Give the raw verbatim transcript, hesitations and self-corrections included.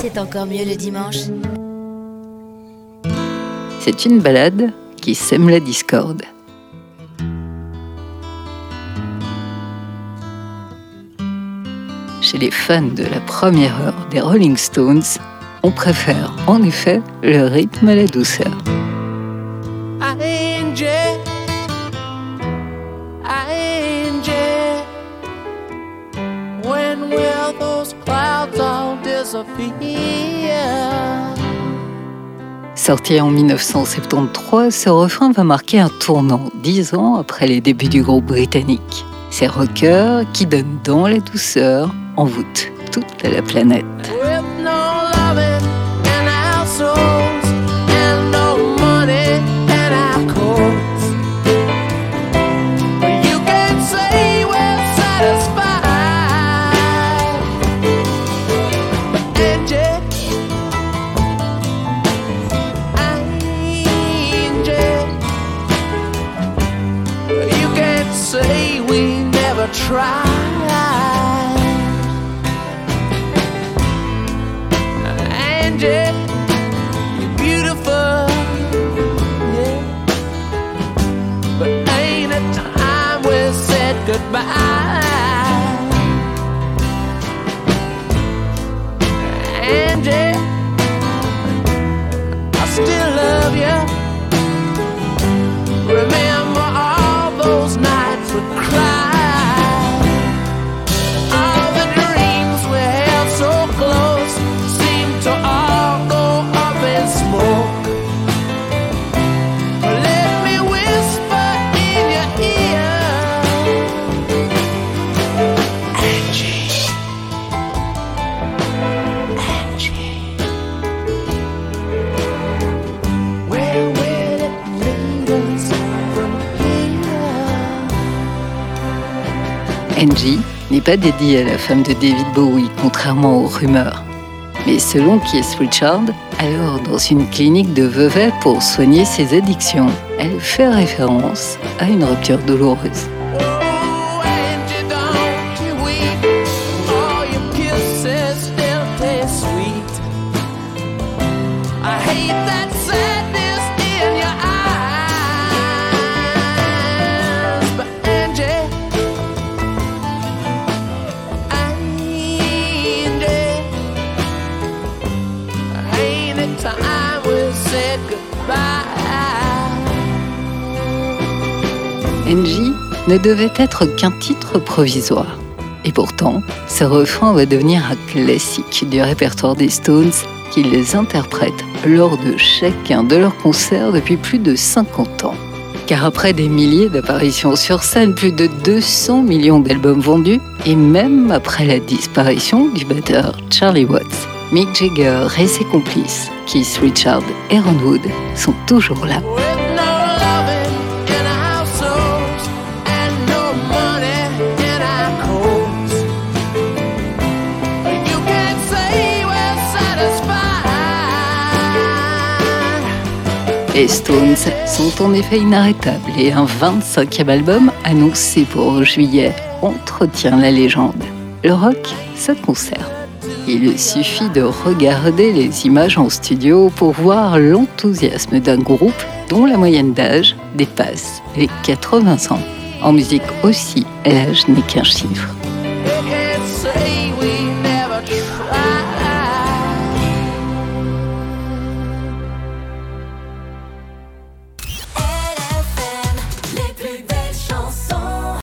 c'est encore mieux le dimanche. C'est une balade qui sème la discorde. Chez les fans de la première heure des Rolling Stones, on préfère en effet le rythme à la douceur. Sorti en dix-neuf cent soixante-treize, ce refrain va marquer un tournant dix ans après les débuts du groupe britannique. Ces rockers qui donnent dans la douceur envoûtent toute la planète. Say we never tried. Angie, you're beautiful, yeah. But ain't it time we said goodbye? Angie, I still love you. Remember all those nights we cried. All the dreams we held so close seemed to all go up in smoke. Let me whisper in your ear, Angie, Angie, where will it lead us from here? Angie n'est pas dédiée à la femme de David Bowie, contrairement aux rumeurs. Mais selon Keith Richards, alors dans une clinique de veuvets pour soigner ses addictions, elle fait référence à une rupture douloureuse. Oh, Angie, don't you weep. All your kisses still taste sweet. I hate that sadness in your eyes. But Angie, Angie, ain't it time we said goodbye? Angie ne devait être qu'un titre provisoire. Et pourtant, ce refrain va devenir un classique du répertoire des Stones qui les interprètent lors de chacun de leurs concerts depuis plus de cinquante ans. Car après des milliers d'apparitions sur scène, plus de deux cents millions d'albums vendus, et même après la disparition du batteur Charlie Watts, Mick Jagger et ses complices, Keith Richards et Ron Wood, sont toujours là. With no loving in our souls and no money in our coats, you can't say we're satisfied. Les Stones sont en effet inarrêtables et un vingt-cinquième album annoncé pour juillet entretient la légende. Le rock, ça conserve. Il suffit de regarder les images en studio pour voir l'enthousiasme d'un groupe dont la moyenne d'âge dépasse les quatre-vingts ans. En musique aussi, l'âge n'est qu'un chiffre.